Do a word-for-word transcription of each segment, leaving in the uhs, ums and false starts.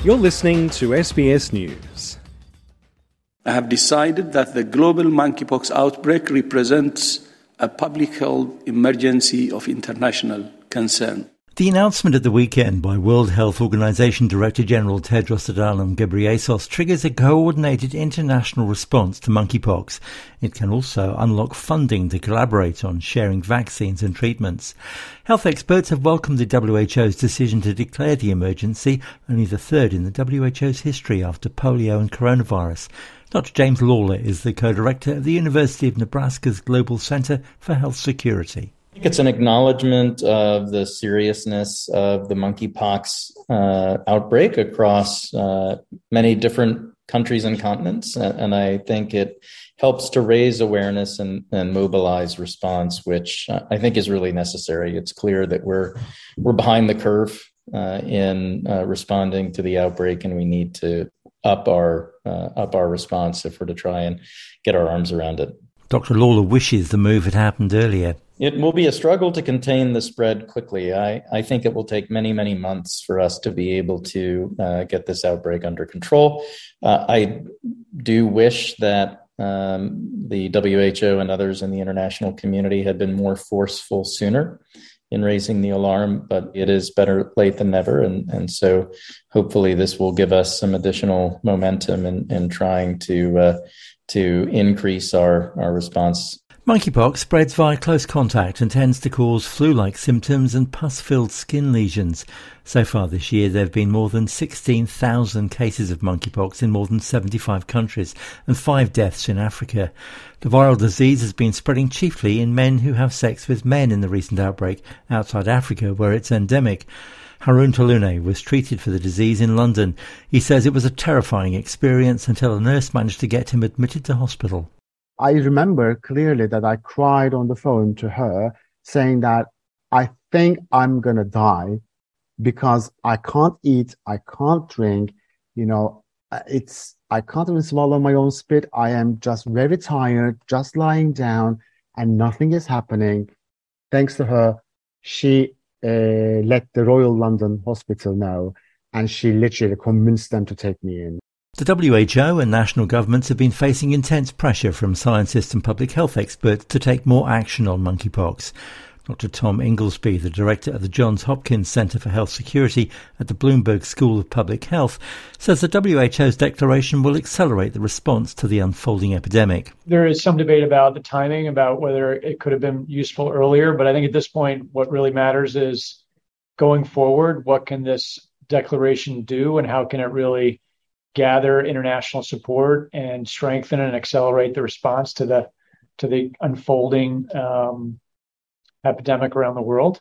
You're listening to S B S News. I have decided that the global monkeypox outbreak represents a public health emergency of international concern. The announcement at the weekend by World Health Organization Director General Tedros Adhanom Ghebreyesus triggers a coordinated international response to monkeypox. It can also unlock funding to collaborate on sharing vaccines and treatments. Health experts have welcomed the W H O's decision to declare the emergency, only the third in the W H O's history after polio and coronavirus. Doctor James Lawler is the co-director of the University of Nebraska's Global Center for Health Security. I think it's an acknowledgement of the seriousness of the monkeypox uh, outbreak across uh, many different countries and continents. And I think it helps to raise awareness and, and mobilize response, which I think is really necessary. It's clear that we're we're behind the curve uh, in uh, responding to the outbreak, and we need to up our uh, up our response if we're to try and get our arms around it. Doctor Lawler wishes the move had happened earlier. It will be a struggle to contain the spread quickly. I, I think it will take many, many months for us to be able to uh, get this outbreak under control. Uh, I do wish that um, the W H O and others in the international community had been more forceful sooner in raising the alarm, but it is better late than never. And, and so hopefully this will give us some additional momentum in, in trying to uh, to increase our, our response. Monkeypox spreads via close contact and tends to cause flu-like symptoms and pus-filled skin lesions. So far this year, there have been more than sixteen thousand cases of monkeypox in more than seventy-five countries and five deaths in Africa. The viral disease has been spreading chiefly in men who have sex with men in the recent outbreak outside Africa, where it's endemic. Haroon Talune was treated for the disease in London. He says it was a terrifying experience until a nurse managed to get him admitted to hospital. I remember clearly that I cried on the phone to her saying that I think I'm going to die because I can't eat, I can't drink, you know, it's, I can't even swallow my own spit. I am just very tired, just lying down and nothing is happening. Thanks to her, she uh, let the Royal London Hospital know and she literally convinced them to take me in. The W H O and national governments have been facing intense pressure from scientists and public health experts to take more action on monkeypox. Doctor Tom Inglesby, the director of the Johns Hopkins Center for Health Security at the Bloomberg School of Public Health, says the W H O's declaration will accelerate the response to the unfolding epidemic. There is some debate about the timing, about whether it could have been useful earlier, but I think at this point what really matters is going forward, what can this declaration do and how can it really gather international support and strengthen and accelerate the response to the to the unfolding um, epidemic around the world.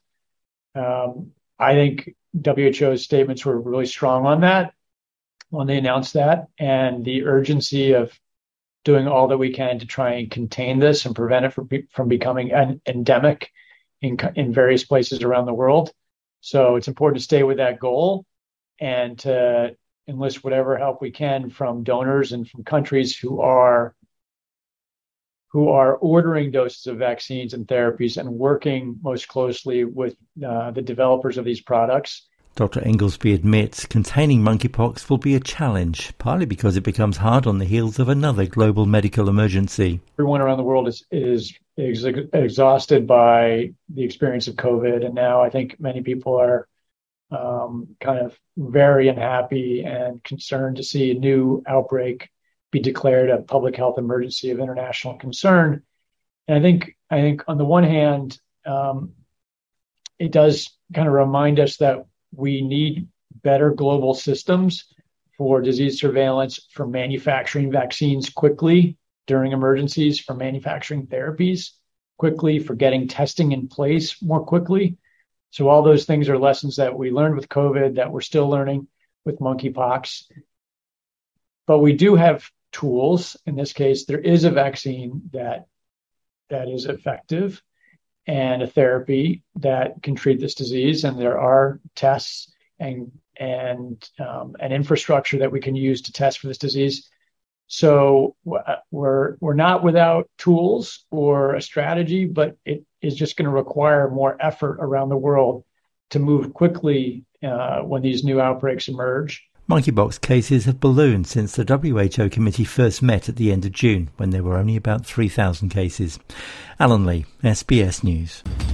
Um, I think W H O's statements were really strong on that when they announced that, and the urgency of doing all that we can to try and contain this and prevent it from, from becoming an endemic in, in various places around the world. So it's important to stay with that goal and to enlist whatever help we can from donors and from countries who are who are ordering doses of vaccines and therapies and working most closely with uh, the developers of these products. Doctor Inglesby admits containing monkeypox will be a challenge, partly because it becomes hard on the heels of another global medical emergency. Everyone around the world is, is, is exhausted by the experience of COVID, and now I think many people are Um, kind of very unhappy and concerned to see a new outbreak be declared a public health emergency of international concern. And I think, I think on the one hand, um, it does kind of remind us that we need better global systems for disease surveillance, for manufacturing vaccines quickly during emergencies, for manufacturing therapies quickly, for getting testing in place more quickly. So all those things are lessons that we learned with COVID, that we're still learning with monkeypox. But we do have tools. In this case, there is a vaccine that that is effective and a therapy that can treat this disease. And there are tests and and um, an infrastructure that we can use to test for this disease. So we're we're not without tools or a strategy, but it is just going to require more effort around the world to move quickly uh, when these new outbreaks emerge. Monkeypox cases have ballooned since the W H O committee first met at the end of June, when there were only about three thousand cases. Alan Lee, S B S News.